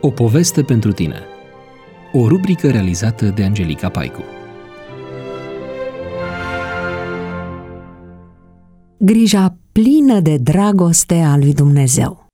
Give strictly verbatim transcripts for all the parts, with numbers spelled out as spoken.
O poveste pentru tine. O rubrică realizată de Angelica Paicu. Grija plină de dragoste a lui Dumnezeu.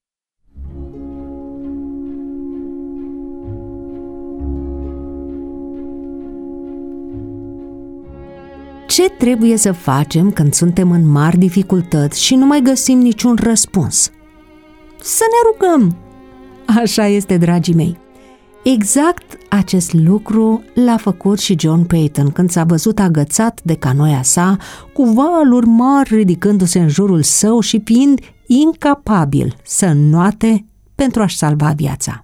Ce trebuie să facem când suntem în mari dificultăți și nu mai găsim niciun răspuns? Să ne rugăm! Așa este, dragii mei. Exact acest lucru l-a făcut și John Paton când s-a văzut agățat de canoia sa, cu valuri mari ridicându-se în jurul său și fiind incapabil să înnoate pentru a-și salva viața.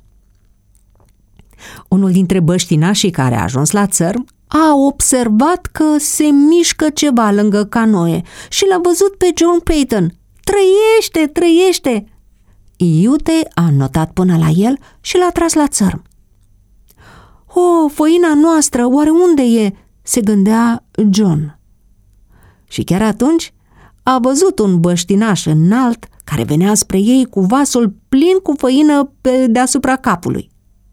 Unul dintre băștinașii care a ajuns la țărm a observat că se mișcă ceva lângă canoe și l-a văzut pe John Paton. Trăiește, trăiește! Iute a notat până la el și l-a tras la țărm. O, făina noastră, oare unde e? Se gândea John. Și chiar atunci a văzut un băștinaș înalt care venea spre ei cu vasul plin cu făină pe deasupra capului.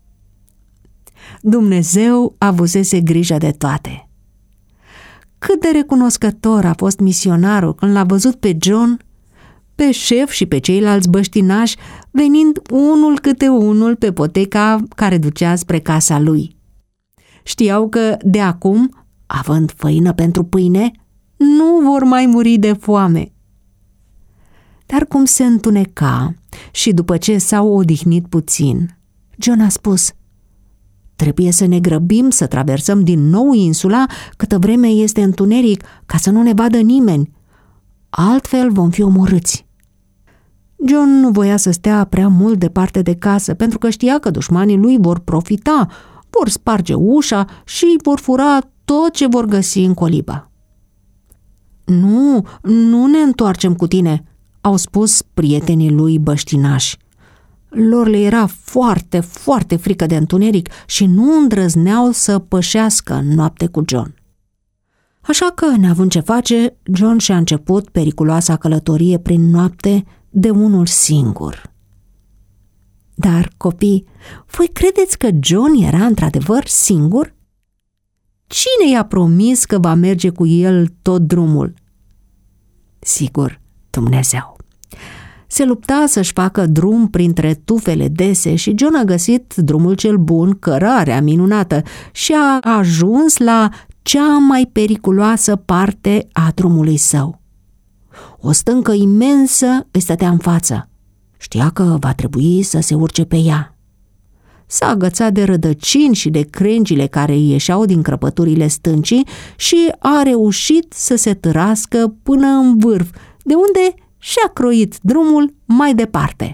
Dumnezeu avusese grijă de toate. Cât de recunoscător a fost misionarul când l-a văzut pe John, pe șef și pe ceilalți băștinași venind unul câte unul pe poteca care ducea spre casa lui. Știau că de acum, având făină pentru pâine, nu vor mai muri de foame. Dar cum se întuneca și după ce s-au odihnit puțin, John a spus: trebuie să ne grăbim să traversăm din nou insula câtă vreme este întuneric, ca să nu ne vadă nimeni. Altfel vom fi omorâți. John nu voia să stea prea mult departe de casă, pentru că știa că dușmanii lui vor profita, vor sparge ușa și vor fura tot ce vor găsi în colibă. Nu, nu ne întoarcem cu tine, au spus prietenii lui băștinași. Lor le era foarte, foarte frică de întuneric și nu îndrăzneau să pășească în noapte cu John. Așa că, neavând ce face, John și-a început periculoasa călătorie prin noapte de unul singur. Dar, copii, voi credeți că John era într-adevăr singur? Cine i-a promis că va merge cu el tot drumul? Sigur, Dumnezeu. Se lupta să-și facă drum printre tufele dese și John a găsit drumul cel bun, cărarea minunată, și a ajuns la cea mai periculoasă parte a drumului său. O stâncă imensă îi stătea în față. Știa că va trebui să se urce pe ea. S-a agățat de rădăcini și de crengile care îi ieșeau din crăpăturile stâncii și a reușit să se târască până în vârf, de unde și-a croit drumul mai departe.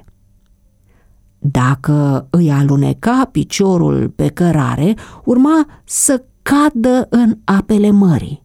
Dacă îi aluneca piciorul pe cărare, urma să cadă în apele mării.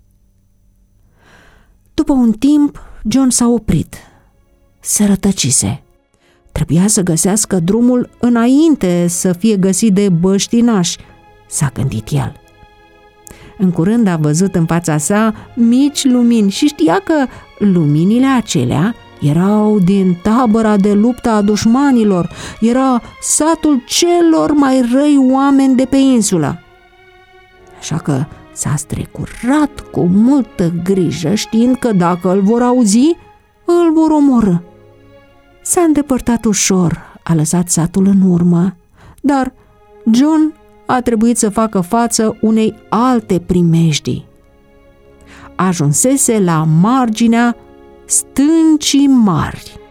După un timp, John s-a oprit. Se rătăcise. Trebuia să găsească drumul înainte să fie găsit de băștinași, s-a gândit el. În curând a văzut în fața sa mici lumini și știa că luminile acelea erau din tabăra de luptă a dușmanilor, era satul celor mai răi oameni de pe insulă. Așa că s-a strecurat cu multă grijă, știind că dacă îl vor auzi, îl vor omorâ. S-a îndepărtat ușor, a lăsat satul în urmă, dar John a trebuit să facă față unei alte primejdii. Ajunsese la marginea stâncii mari.